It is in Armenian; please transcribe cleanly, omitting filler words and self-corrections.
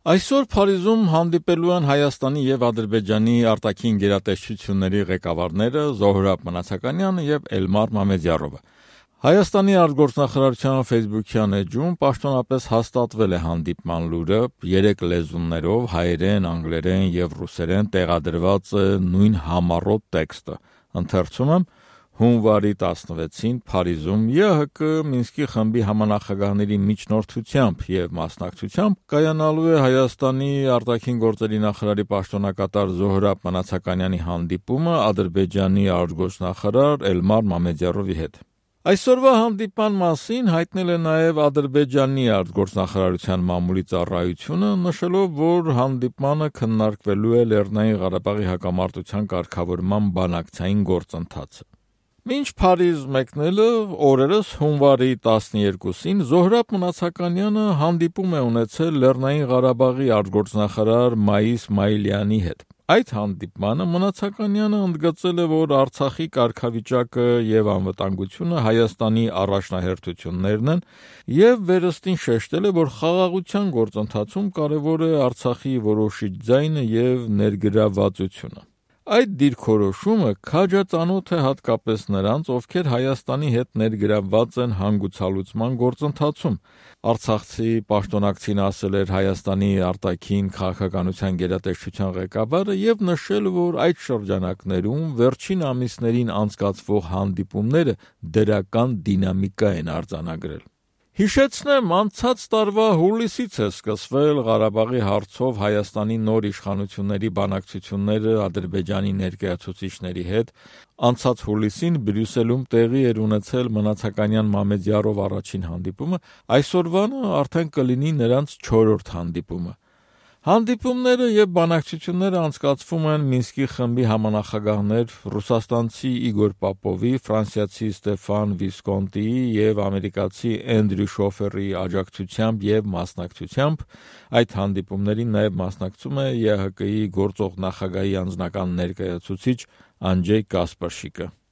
Այսօր Փարիզում հանդիպելու են Հայաստանի և Ադրբեջանի արտաքին գերատեսչությունների ղեկավարները Զոհրաբ Մնացականյանը և Էլմար Մամեդյարովը։ Հայաստանի արտգործնախարարության ֆեյսբուքյան էջում պաշտոնապես հաստատվել է հանդիպման լուրը, 3 լեզուներով հայերեն, անգլերեն և ռուսերեն տեղադրված նույն համառոտ տեքստը։ Ընթերցում եմ. Հունվարի 16-ին Փարիզում ԵՀԿ Մինսկի խմբի համանախագահների միջնորդությամբ և մասնակցությամբ կայանալու է Հայաստանի արտաքին գործերի նախարարի պաշտոնակատար Զոհրաբ Մնացականյանի հանդիպումը Ադրբեջանի արտգործնախարար Էլմար Մամեդյարովի հետ։ Այսօրվա հանդիպման մասին հայտնել է նաև Ադրբեջանի արտգործնախարարության մամուլի ծառայությունը, նշելով, որ հանդիպմանը քննարկվելու է Լեռնային Ղարաբաղի հակամարտության կարգավորման բանակցային գործընթացը։ Մինչ Փարիզ մեկնելը օրերս հունվարի 12-ին Զոհրաբ Մնացականյանը հանդիպում է ունեցել Լեռնային Ղարաբաղի արտգործնախարար Մայիս Իսմայիլյանի հետ։ Այդ հանդիպմանը Մնացականյանը ընդգծել է, որ Արցախի կարգավիճակը և անվտանգությունը Հայաստանի առաջնահերթություններն են և վերստին շեշտել է, որ խաղաղության գործընթացում կարևոր է Արցախի որոշիչ ձայնը և ներգրավվածությունը։ Այդ դիրքորոշումը քաջածանոթ է հատկապես նրանց, ովքեր Հայաստանի հետ ներգրավված են հանգուցալուծման գործընթացում։ Արցախցի պաշտոնակցին ասել էր Հայաստանի արտաքին քաղաքականության գերատեսչության ղեկավարը և նշել, որ այդ շրջանակներում վերջին ամիսներին անցկացվող հանդիպումները դրական դինամիկա են արձանագրել։ Հիշեցնեմ, անցած տարվա հուլիսից է սկսվել Ղարաբաղի հարցով Հայաստանի նոր իշխանությունների բանակցությունները Ադրբեջանի ներկայացուցիչների հետ։ Անցած հուլիսին Բրյուսելում տեղի էր ունեցել Մնացականյան-Մամեդյարով առաջին հանդիպումը, այսօրվանը արդեն կլինի նրանց 4-րդ հանդիպումը։ Հանդիպումները և բանակցությունները անցկացվում են Մինսկի խմբի համանախագահներ ռուսաստանցի Իգոր Պապովի, ֆրանսիացի Ստեֆան Վիսկոնտիի և ամերիկացի Էնդրյու Շոֆերի աջակցությամբ և մասնակցությամբ։ Այդ հանդիպումներին նաև մասնակցում է ԵՀԿ-ի գործող նախագահի անձնական ներկայացուցիչ Անջեյ Կասպարշիկը։